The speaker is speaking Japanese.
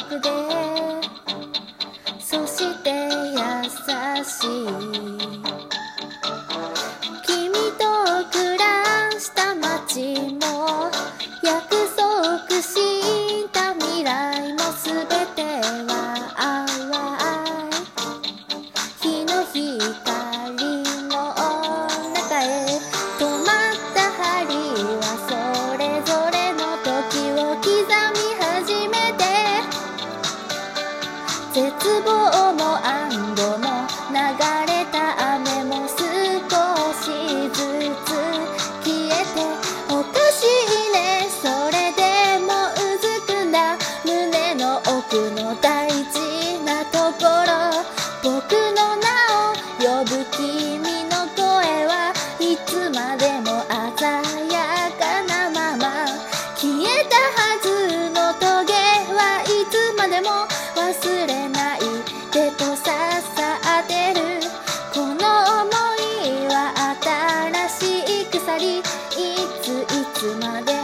くでそして優しい君と暮らした街も約束した未来もすべては淡い日の光の中へ止まった針はそれぞれの時を刻み始めて絶望も安堵も流れた雨も少しずつ消えておかしいねそれでもうずくんだ胸の奥の大事なところ僕の名を呼ぶ君の声はいつまでも鮮やかなまま消えたはずの棘はいつまでも忘れないでと刺さってるこの想いは新しい鎖いつまで